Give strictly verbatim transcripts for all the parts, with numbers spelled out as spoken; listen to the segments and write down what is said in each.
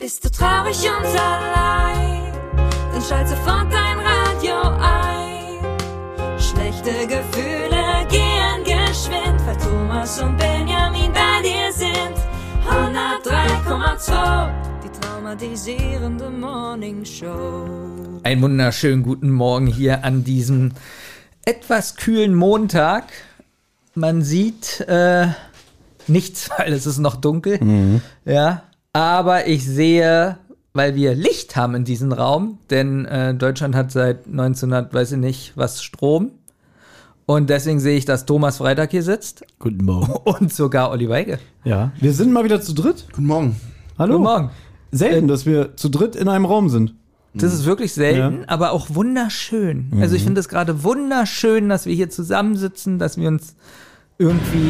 Bist du traurig und allein, dann schalt sofort dein Radio ein. Schlechte Gefühle gehen geschwind, weil Thomas und Benjamin bei dir sind. hundertdrei Komma zwei, die traumatisierende Morning Show. Einen wunderschönen guten Morgen hier an diesem etwas kühlen Montag. Man sieht äh, nichts, weil es ist noch dunkel. Mhm. Ja, aber ich sehe, weil wir Licht haben in diesem Raum, denn äh, Deutschland hat seit neunzehnhundert, weiß ich nicht, was Strom. Und deswegen sehe ich, dass Thomas Freitag hier sitzt. Guten Morgen. Und sogar Olli Weige. Ja, wir sind mal wieder zu dritt. Guten Morgen. Hallo. Guten Morgen. Selten, dass wir zu dritt in einem Raum sind. Das ist wirklich selten, Ja. aber auch wunderschön. Also ich finde es gerade wunderschön, dass wir hier zusammensitzen, dass wir uns irgendwie...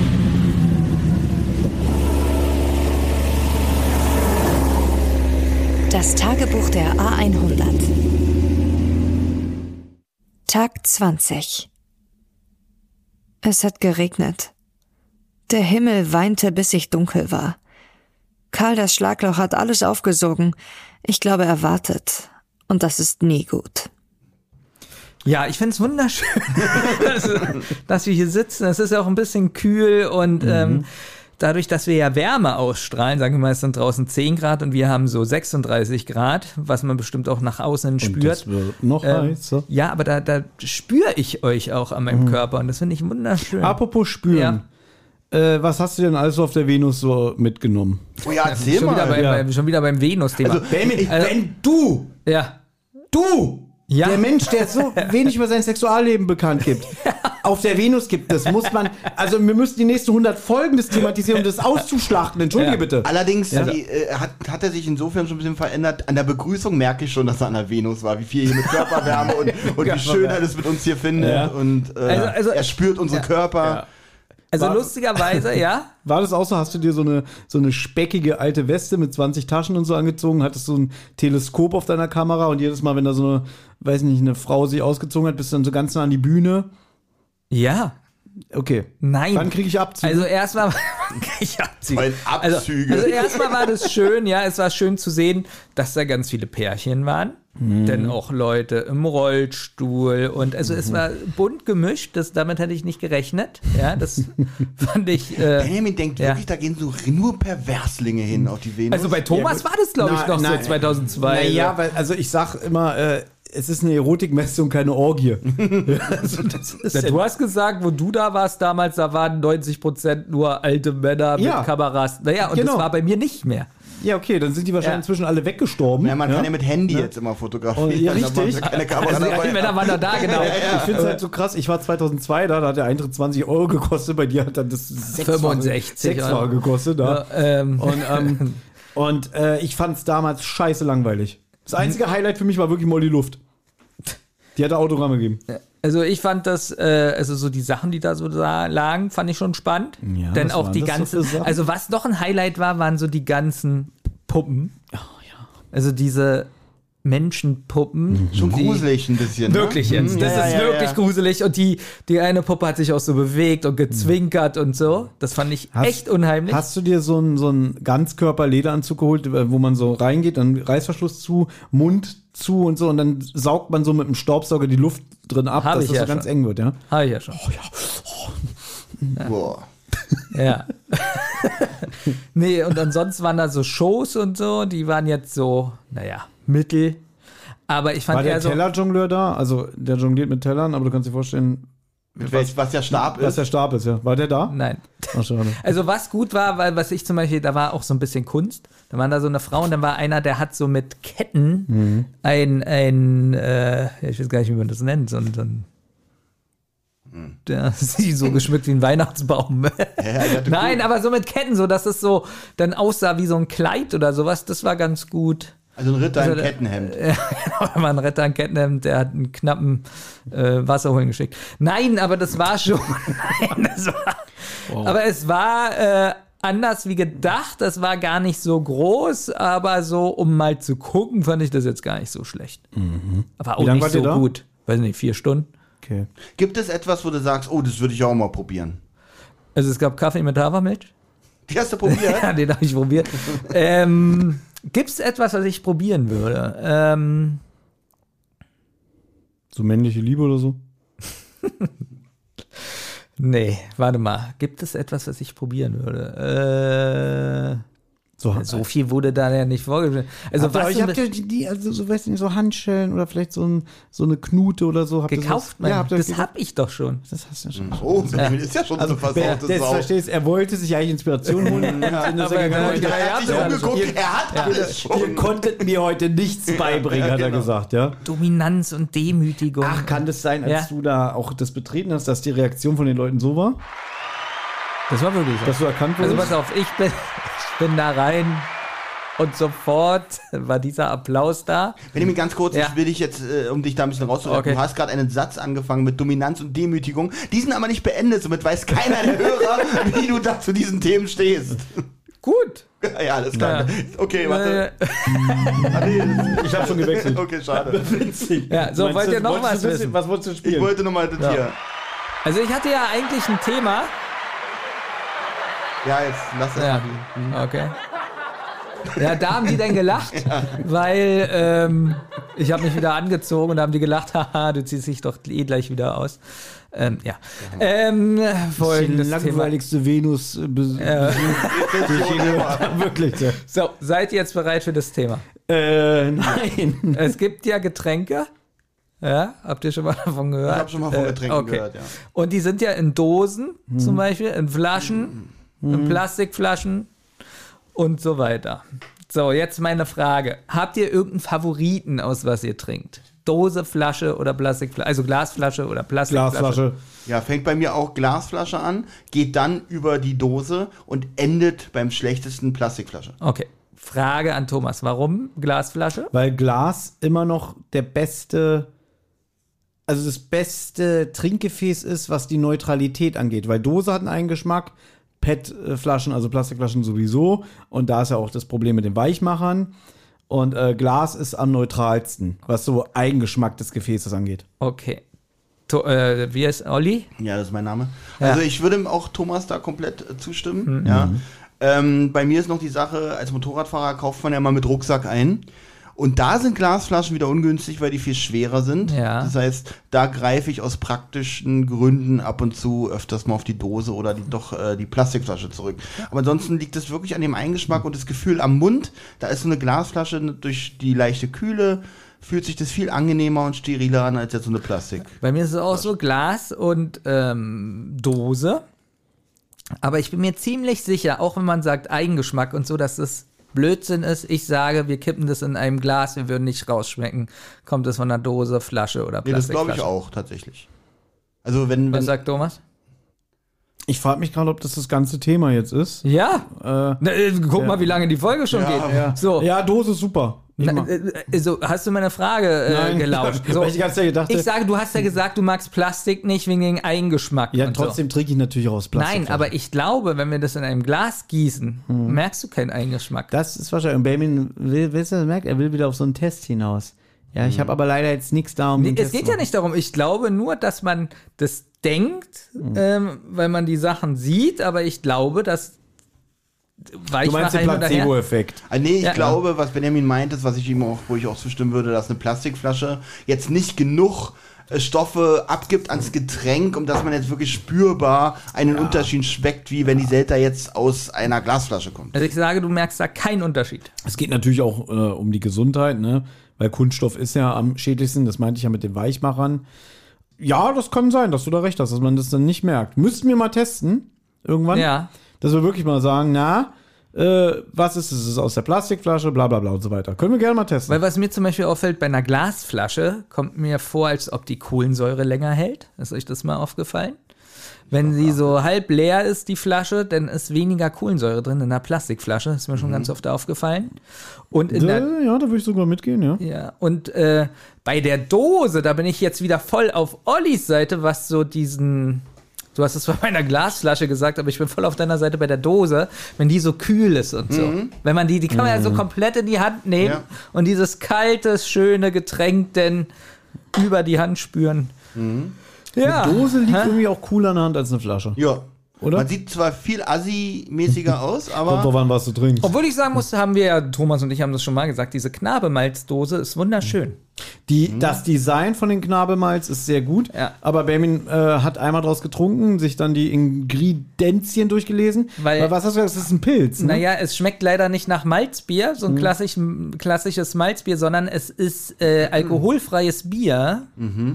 Das Tagebuch der A hundert. Tag zwanzig. Es hat geregnet. Der Himmel weinte, bis ich dunkel war. Karl, das Schlagloch, hat alles aufgesogen. Ich glaube, er wartet. Und das ist nie gut. Ja, ich finde es wunderschön, dass, dass wir hier sitzen. Es ist ja auch ein bisschen kühl und mhm. ähm, dadurch, dass wir ja Wärme ausstrahlen, sagen wir mal, es sind draußen zehn Grad und wir haben so sechsunddreißig Grad, was man bestimmt auch nach außen spürt. Und das wird noch ähm, heißer. Ja, aber da, da spüre ich euch auch an meinem mhm. Körper und das finde ich wunderschön. Apropos spüren. Ja. Äh, was hast du denn alles auf der Venus so mitgenommen? Oh ja, erzähl schon, mal. Wieder beim, Ja. beim, schon wieder beim Venus-Thema. Also, wenn, Also- wenn du, ja. du, Ja. Der Mensch, der so wenig über sein Sexualleben bekannt gibt, auf der Venus gibt, das muss man, also wir müssen die nächsten hundert Folgen das thematisieren, um das auszuschlachten. Entschuldige Ja. bitte. allerdings Ja. die, äh, hat, hat er sich insofern schon ein bisschen verändert. An der Begrüßung merke ich schon, dass er an der Venus war, wie viel hier mit Körperwärme und, und wie schön er das mit uns hier findet. Ja. Und äh, Also- also- er spürt unsere Ja. Körper. Ja. Also War- lustigerweise, ja. War das auch so? Hast du dir so eine, so eine speckige alte Weste mit zwanzig Taschen und so angezogen? Hattest du ein Teleskop auf deiner Kamera und jedes Mal, wenn da so eine, weiß nicht, eine Frau sich ausgezogen hat, bist du dann so ganz nah an die Bühne? Ja. Okay. Nein. Wann kriege ich Abzüge? Also erstmal ich Abzüge. Weil Abzüge. Also, also erstmal war das schön, ja, es war schön zu sehen, dass da ganz viele Pärchen waren, Mhm. denn auch Leute im Rollstuhl und also es war bunt gemischt, das, damit hätte ich nicht gerechnet, ja, das fand ich, äh, Benjamin denkt ja. wirklich, da gehen so nur Perverslinge hin auf die Venus. also bei Thomas war das glaube ich Na, noch na, so zweitausendzwei. Naja, weil, also ich sag immer, äh, es ist eine Erotikmesse und keine Orgie. also das ist Ja, ja, du hast gesagt, wo du da warst damals, da waren neunzig Prozent nur alte Männer mit Ja. Kameras. Naja, und Genau. das war bei mir nicht mehr. ja, okay, dann sind die wahrscheinlich Ja. inzwischen alle weggestorben. ja, man kann ja mit Handy jetzt immer fotografieren. Oh, ja, Da braucht richtig. ja keine Kamera Also dabei. die Männer waren da, da genau. Ich finde es halt so krass, ich war zweitausendzwei da, da hat der Eintritt zwanzig Euro gekostet, bei dir hat dann das sechsfache, fünfundsechzig sechsfache Euro. gekostet. Da. Ja, ähm. Und, ähm, und äh, ich fand es damals scheiße langweilig. Das einzige Highlight für mich war wirklich Molly Luft. Die hatte Autogramme gegeben. Also ich fand das, äh, also so die Sachen, die da so da lagen, fand ich schon spannend. Ja, Denn was auch waren die das so ganzen, für Sachen? also was noch ein Highlight war, waren so die ganzen Puppen. Oh ja. Also diese Menschenpuppen. Schon die, gruselig ein bisschen. Wirklich ne? jetzt. Mhm, Das ja, ist ja, wirklich ja. gruselig. Und die, die eine Puppe hat sich auch so bewegt und gezwinkert und so. Das fand ich Hast- echt unheimlich. Hast du dir so einen so einen Ganzkörper-Lederanzug geholt, äh, wo man so reingeht, dann Reißverschluss zu, Mund zu und so und dann saugt man so mit dem Staubsauger die Luft drin ab, Hab dass ich das ja so ganz schon. eng wird, ja? Habe ich ja schon. Boah. Ja. Nee, und ansonsten waren da so Shows und so, die waren jetzt so, naja, mittel. Aber ich fand War der eher so. Tellerjongleur da? Also der jongliert mit Tellern, aber du kannst dir vorstellen, Was, was der Stab was ist. der Stab ist, ja. War der da? Nein. Ach, schade. Also was gut war, weil was ich zum Beispiel, da war auch so ein bisschen Kunst. Da war da so eine Frau und dann war einer, der hat so mit Ketten Mhm. ein, ein äh, ich weiß gar nicht, wie man das nennt, so ein, so ein der ist so geschmückt wie ein Weihnachtsbaum. Ja, der hatte Nein, cool- aber so mit Ketten, so dass es so dann aussah wie so ein Kleid oder sowas, das war ganz gut. Also ein Ritter Also im der- Kettenhemd. Ja, genau, da war ein Retter ein Kettenhemd, der hat einen knappen äh, Wasser holen geschickt. Nein, aber das war schon. Nein, das war, Aber es war äh, anders wie gedacht. Das war gar nicht so groß, aber so, um mal zu gucken, fand ich das jetzt gar nicht so schlecht. Aber auch Wie lang nicht wart so ihr da? gut. Weiß nicht, vier Stunden. Okay. Gibt es etwas, wo du sagst, oh, das würde ich auch mal probieren? Also es gab Kaffee mit Hafermilch. Die hast du probiert? Ja, den habe ich probiert. ähm, Gibt es etwas, was ich probieren würde? Ähm, So männliche Liebe oder so? nee, warte mal. Gibt es etwas, was ich probieren würde? Äh, So, so viel wurde da ja nicht vorgestellt. Also habt ihr, was euch, du habt ihr mit- die, die, also so, weiß nicht, so Handschellen oder vielleicht so, ein, so eine Knute oder so? Habt ihr gekauft? sowas? Mein, Ja, habt ihr das gekauft? hab ich doch schon. Das hast du ja schon. Oh, Benjamin ist ja schon Also, so wer versautes das Sau. verstehst, er wollte sich eigentlich Inspiration holen. und in der aber Vergangenheit- genau, Er hat sich Ja, umgeguckt, ihr- er hat alles Ihr schon. konntet mir heute nichts beibringen, hat er genau. gesagt, ja. Dominanz und Demütigung. Ach, kann das sein, als Ja. du da auch das betreten hast, dass die Reaktion von den Leuten so war? Das war wirklich so. Dass du erkannt Also wurdest? pass auf, ich bin, ich bin da rein und sofort war dieser Applaus da. Benjamin, ganz kurz, Ja. ich will dich jetzt, äh, um dich da ein bisschen rauszuholen. Okay. Du hast gerade einen Satz angefangen mit Dominanz und Demütigung. Die sind aber nicht beendet, somit weiß keiner der Hörer, wie du da zu diesen Themen stehst. Gut. Ja, alles klar. Ja. Okay, warte. Äh, Ah, nee, das- Ich habe schon gewechselt. Okay, schade. Witzig. Ja, so, Meinst wollt du- ihr noch wolltest was du wissen? wissen? Was wolltest du Ich spielen? wollte nochmal das Ja. hier. also ich hatte ja eigentlich ein Thema. Ja, jetzt lass das Ja, mal. okay. Ja, da haben die dann gelacht, weil ähm, ich habe mich wieder angezogen und da haben die gelacht, haha, du ziehst dich doch eh gleich wieder aus. Ähm, ja. Ähm, die folgendes Thema. langweiligste Venus äh, Be- Äh, Ja, wirklich. Ja. so, seid ihr jetzt bereit für das Thema? Äh, nein. Es gibt ja Getränke. Ja, habt ihr schon mal davon gehört? Ich habe schon mal von Äh, Getränken okay. gehört, ja. Und die sind ja in Dosen zum Beispiel, in Flaschen, in Plastikflaschen und so weiter. So, jetzt meine Frage. Habt ihr irgendeinen Favoriten, aus was ihr trinkt? Dose, Flasche oder Plastikflasche? Also Glasflasche oder Plastikflasche? Glasflasche. Ja, fängt bei mir auch Glasflasche an, geht dann über die Dose und endet beim schlechtesten Plastikflasche. Okay. Frage an Thomas. Warum Glasflasche? Weil Glas immer noch der beste, also das beste Trinkgefäß ist, was die Neutralität angeht. Weil Dose hat einen Eigengeschmack, P E T-Flaschen, also Plastikflaschen sowieso. Und da ist ja auch das Problem mit den Weichmachern. Und äh, Glas ist am neutralsten, was so Eigengeschmack des Gefäßes angeht. Okay. To äh, wie ist Olli? Ja, das ist mein Name. Ja. Also ich würde auch Thomas da komplett äh, zustimmen. Ja. Ähm, bei mir ist noch die Sache, als Motorradfahrer kauft man ja mal mit Rucksack ein. Und da sind Glasflaschen wieder ungünstig, weil die viel schwerer sind. Ja. Das heißt, da greife ich aus praktischen Gründen ab und zu öfters mal auf die Dose oder die, doch äh, die Plastikflasche zurück. Aber ansonsten liegt es wirklich an dem Eingeschmack und das Gefühl am Mund. Da ist so eine Glasflasche durch die leichte Kühle, fühlt sich das viel angenehmer und steriler an als jetzt so eine Plastik. Bei mir ist es auch so Glas und ähm, Dose. Aber ich bin mir ziemlich sicher, auch wenn man sagt Eigengeschmack und so, dass das Blödsinn ist. Ich sage, wir kippen das in einem Glas, wir würden nicht rausschmecken. Kommt es von einer Dose, Flasche oder Nee, das Plastikflasche? glaube ich auch tatsächlich. Also wenn, Was wenn sagt Thomas? Ich frage mich gerade, ob das das ganze Thema jetzt ist. Ja. Äh, Na, äh, guck mal, wie lange die Folge schon Ja, geht. ja. So. Ja, Dose ist super. Na, Immer. äh, also, hast du meine Frage äh, Nein. gelauscht? So. Weil ich die ganze Zeit gedacht Ich habe, sage, du hast ja gesagt, du magst Plastik nicht wegen dem Eigengeschmack. ja, und trotzdem trinke ich natürlich auch aus So. Plastik. Nein, aber ich glaube, wenn wir das in einem Glas gießen, merkst du keinen Eigengeschmack. Das ist wahrscheinlich. Und Benjamin will, willst du das merken? Er will wieder auf so einen Test hinaus. Ja, ich habe aber leider jetzt nichts da, um Nee, den es Test geht zu ja machen. nicht darum. Ich glaube nur, dass man das denkt, ähm, weil man die Sachen sieht, aber ich glaube, dass Du meinst den Weichmacher hin und her. Placebo-Effekt. Ah, nee, ich Ja. glaube, was Benjamin meint, ist, was ich ihm auch, wo ich auch zustimmen würde, dass eine Plastikflasche jetzt nicht genug äh, Stoffe abgibt ans Getränk, um dass man jetzt wirklich spürbar einen Unterschied schmeckt, wie wenn die Selter jetzt aus einer Glasflasche kommt. Also ich sage, du merkst da keinen Unterschied. Es geht natürlich auch äh, um die Gesundheit, ne? Weil Kunststoff ist ja am schädlichsten, das meinte ich ja mit den Weichmachern. Ja, das kann sein, dass du da recht hast, dass man das dann nicht merkt. Müssten wir mal testen, irgendwann. Ja. Dass wir wirklich mal sagen, na, äh, was ist es? Es ist aus der Plastikflasche, bla bla bla und so weiter. Können wir gerne mal testen. Weil was mir zum Beispiel auffällt, bei einer Glasflasche kommt mir vor, als ob die Kohlensäure länger hält. Ist euch das mal aufgefallen? Wenn sie so halb leer ist, die Flasche, dann ist weniger Kohlensäure drin in einer Plastikflasche. Ist mir schon ganz oft aufgefallen. Und in der, Äh, ja, da würde ich sogar mitgehen, ja. ja, und äh, bei der Dose, da bin ich jetzt wieder voll auf Ollis Seite, was so diesen, du hast es bei meiner Glasflasche gesagt, aber ich bin voll auf deiner Seite bei der Dose, wenn die so kühl ist und so. Wenn man die, die kann man ja so komplett in die Hand nehmen Ja. und dieses kalte, schöne Getränk dann über die Hand spüren. Ja. Eine Dose liegt Hä? irgendwie auch cooler in der Hand als eine Flasche. Ja. oder? Man sieht zwar viel Assi-mäßiger aus, Kommt drauf aber an, was du trinkst. Obwohl ich sagen muss, haben wir ja, Thomas und ich haben das schon mal gesagt, diese Knabemalzdose ist wunderschön. Die, Das Design von den Knabemalz ist sehr gut, Ja. aber Benjamin äh, hat einmal draus getrunken, sich dann die Ingredienzien durchgelesen. Weil- Weil was hast du gesagt? Das ist ein Pilz, ne? Naja, es schmeckt leider nicht nach Malzbier, so ein klassisch, klassisches Malzbier, sondern es ist äh, alkoholfreies Bier.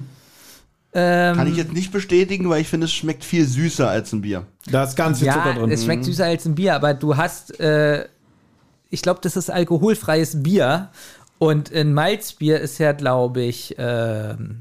Ähm, kann ich jetzt nicht bestätigen, weil ich finde, es schmeckt viel süßer als ein Bier. Da ist ganz viel Zucker ja, drin. es schmeckt süßer als ein Bier, aber du hast, äh, ich glaube, das ist alkoholfreies Bier. Und in Malzbier ist ja, glaube ich, ähm,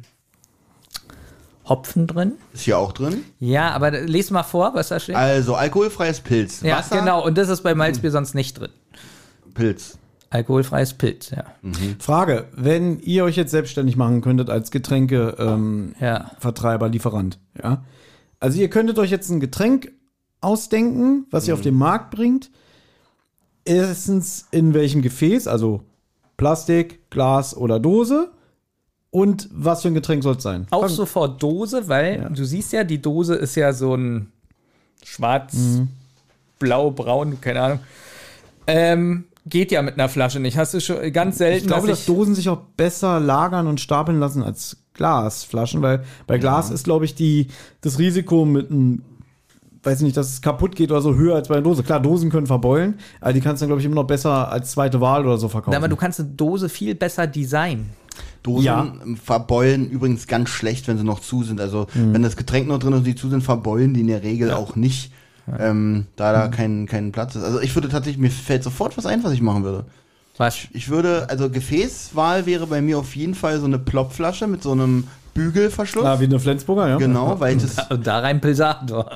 Hopfen drin. Ist hier auch drin. Ja, aber les mal vor, was da steht. Also, alkoholfreies Pilz. Ja, Wasser, genau. Und das ist bei Malzbier sonst nicht drin. Pilz. Alkoholfreies Pilz, ja. Frage, wenn ihr euch jetzt selbstständig machen könntet als Getränkevertreiber, ähm, Ja. Vertreiber, Lieferant, ja? Also ihr könntet euch jetzt ein Getränk ausdenken, was ihr auf den Markt bringt. Erstens in welchem Gefäß, also Plastik, Glas oder Dose. Und was für ein Getränk soll es sein? Auch Fang- sofort Dose, weil Ja. du siehst ja, die Dose ist ja so ein schwarz, blau, braun, keine Ahnung. Ähm, geht ja mit einer Flasche nicht. Hast du schon ganz selten, Ich glaube, dass dass Dosen sich auch besser lagern und stapeln lassen als Glasflaschen, weil bei Glas ist, glaube ich, die, das Risiko mit einem, weiß nicht, dass es kaputt geht oder so, höher als bei einer Dose. Klar, Dosen können verbeulen, aber die kannst du, glaube ich, immer noch besser als zweite Wahl oder so verkaufen. Na, aber du kannst eine Dose viel besser designen. Dosen Ja. verbeulen übrigens ganz schlecht, wenn sie noch zu sind. Also, wenn das Getränk noch drin ist und die zu sind, verbeulen die in der Regel auch nicht. Ähm, da da kein, kein Platz ist. Also ich würde tatsächlich, mir fällt sofort was ein, was ich machen würde. Was? Ich würde, also Gefäßwahl wäre bei mir auf jeden Fall so eine Plopflasche mit so einem Bügelverschluss. Ah, wie eine Flensburger, ja. Genau, weil ich das, Und da rein Pilsator.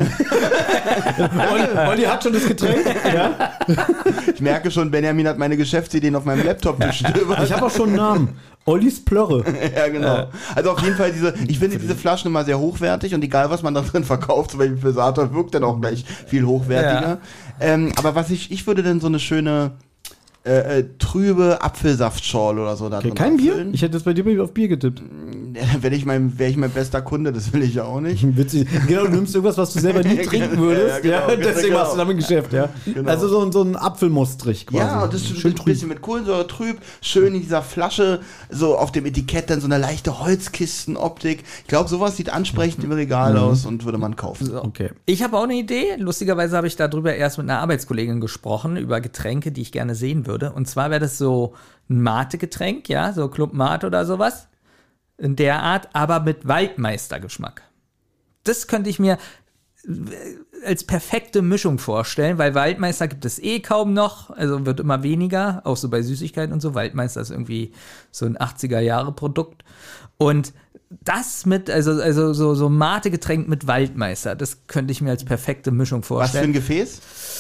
Olli, Olli hat schon das Getränk. Ja. ich merke schon, Benjamin hat meine Geschäftsideen auf meinem Laptop gestöbert. Ich habe auch schon einen Namen. Ollis Plörre. Ja, genau. Also auf jeden Fall diese, ich finde diese Flaschen immer sehr hochwertig und egal was man da drin verkauft, zum Beispiel Pilsator, wirkt dann auch gleich viel hochwertiger. Ja. Ähm, aber was ich, ich würde dann so eine schöne äh, äh, trübe Apfelsaftschorle oder so da Okay, drin kein Bier? abfüllen. Ich hätte jetzt bei dir auf Bier getippt. Dann wäre ich mein, wär ich mein bester Kunde, das will ich ja auch nicht. Witzig. Genau, du nimmst irgendwas, was du selber nie trinken würdest. Ja, Ja, ja, genau, deswegen genau. machst du damit ein Geschäft, ja. Genau. Also so, ein- so ein Apfelmostrich quasi. Ja, und das ist ein bisschen mit Kohlensäure trüb, schön in dieser Flasche, so auf dem Etikett dann so eine leichte Holzkistenoptik. Ich glaube, sowas sieht ansprechend im Regal aus und würde man kaufen. Okay. Ich habe auch eine Idee. Lustigerweise habe ich darüber erst mit einer Arbeitskollegin gesprochen, über Getränke, die ich gerne sehen würde. Und zwar wäre das so ein Mate-Getränk, ja, so Club Mate oder sowas. In der Art, aber mit Waldmeistergeschmack. Das könnte ich mir als perfekte Mischung vorstellen, weil Waldmeister gibt es eh kaum noch, also wird immer weniger, auch so bei Süßigkeiten und so. Waldmeister ist irgendwie so ein achtziger-Jahre-Produkt. Und das mit, also, also so, so Mate-Getränk mit Waldmeister, das könnte ich mir als perfekte Mischung Was für vorstellen. ein Gefäß?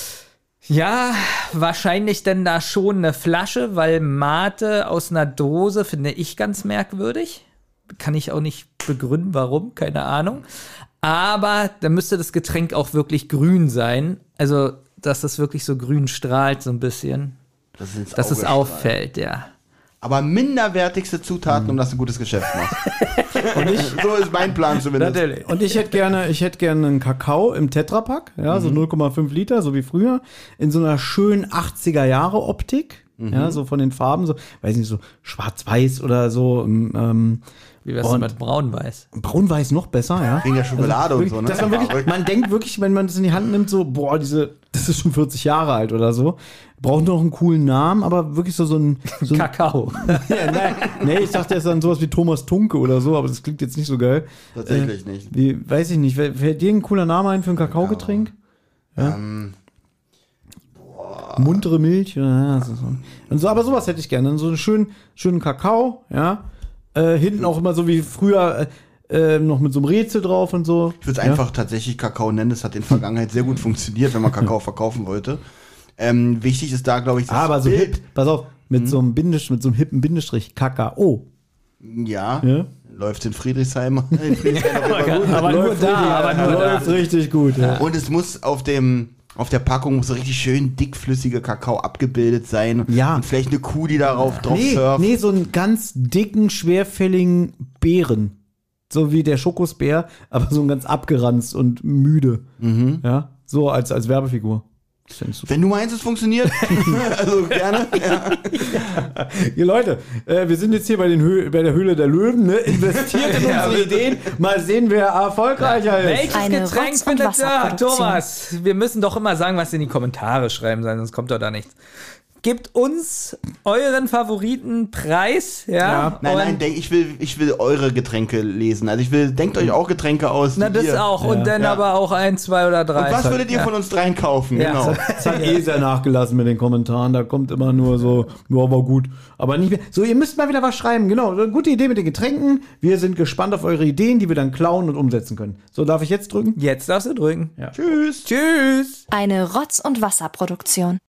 Ja, wahrscheinlich denn da schon eine Flasche, weil Mate aus einer Dose finde ich ganz merkwürdig. Kann ich auch nicht begründen, warum, keine Ahnung. Aber da müsste das Getränk auch wirklich grün sein. Also, dass das wirklich so grün strahlt, so ein bisschen. Das ist ins Dass es Auge auffällt, ja. Aber minderwertigste Zutaten, um dass du ein gutes Geschäft machst. Und ich, so ist mein Plan zumindest. Natürlich. Und ich hätte gerne, ich hätte gerne einen Kakao im Tetrapack, ja, so null Komma fünf Liter, so wie früher, in so einer schönen achtziger-Jahre-Optik, ja, so von den Farben, so, weiß nicht, so schwarz-weiß oder so, ähm, Wie wär's denn Und- mit Braun-Weiß? braun-weiß noch besser, ja. Wegen der Schokolade und Wirklich, so, ne? dass man, wirklich, man denkt wirklich, wenn man das in die Hand nimmt, so, boah, diese, das ist schon vierzig Jahre alt oder so. Braucht noch einen coolen Namen, aber wirklich so, so ein. So ein Kakao. ja, nein, nee, ich dachte, er ist dann sowas wie Thomas Tunke oder so, aber das klingt jetzt nicht so geil. Tatsächlich nicht. Wie, weiß ich nicht, fällt fällt dir ein cooler Name ein für ein Kakaogetränk? Ähm, Muntere Milch? Ja, das ist so. Und so, aber sowas hätte ich gerne. So einen schönen, schönen Kakao, ja. Äh, hinten auch immer so wie früher äh, noch mit so einem Rätsel drauf und so. ich würde es ja? einfach tatsächlich Kakao nennen. Das hat in der Vergangenheit sehr gut funktioniert, wenn man Kakao verkaufen wollte. Ähm, wichtig ist da, glaube ich, das Ah, aber so Bild. hip, pass auf, mit so einem Bindestrich, mit so einem hippen Bindestrich, Kakao. Ja, Ja. läuft in Friedrichshain. In Friedrichshain auf jeden Fall gut. Aber nur da, aber nur da. Läuft richtig gut, ja. Und es muss auf dem auf der Packung muss so richtig schön dickflüssige Kakao abgebildet sein. Ja. Und vielleicht eine Kuh, die darauf drauf Nee, surft. nee, so einen ganz dicken, schwerfälligen Beeren. So wie der Schokosbär, aber so ein ganz abgeranzt und müde. Mhm. Ja, So als, als Werbefigur. Wenn du meinst, es funktioniert, also gerne. Ja. Ihr Leute, äh, wir sind jetzt hier bei, den Hö- bei der Höhle der Löwen, ne? Investiert in unsere Ideen. Mal sehen, wer erfolgreicher ist. Welches Eine Getränk Rotz- und findet ihr? Wasserproduktion. Thomas, wir müssen doch immer sagen, was in die Kommentare schreiben, sonst kommt doch da nichts. Gebt uns euren Favoritenpreis, ja? Ja. Nein, Und- nein, denk, ich will, ich will eure Getränke lesen. Also ich will, denkt euch auch Getränke aus. Na, die das ihr- auch. Und dann Ja. aber auch ein, zwei oder drei. Und was würdet ihr ja. von uns dreien kaufen? Ja. Genau. Das hat eh sehr nachgelassen mit den Kommentaren. Da kommt immer nur so, ja, war gut. Aber nicht mehr. So, ihr müsst mal wieder was schreiben. Genau, eine gute Idee mit den Getränken. Wir sind gespannt auf eure Ideen, die wir dann klauen und umsetzen können. So, darf ich jetzt drücken? Jetzt darfst du drücken. Ja. Tschüss. Tschüss. Eine Rotz- und Wasserproduktion.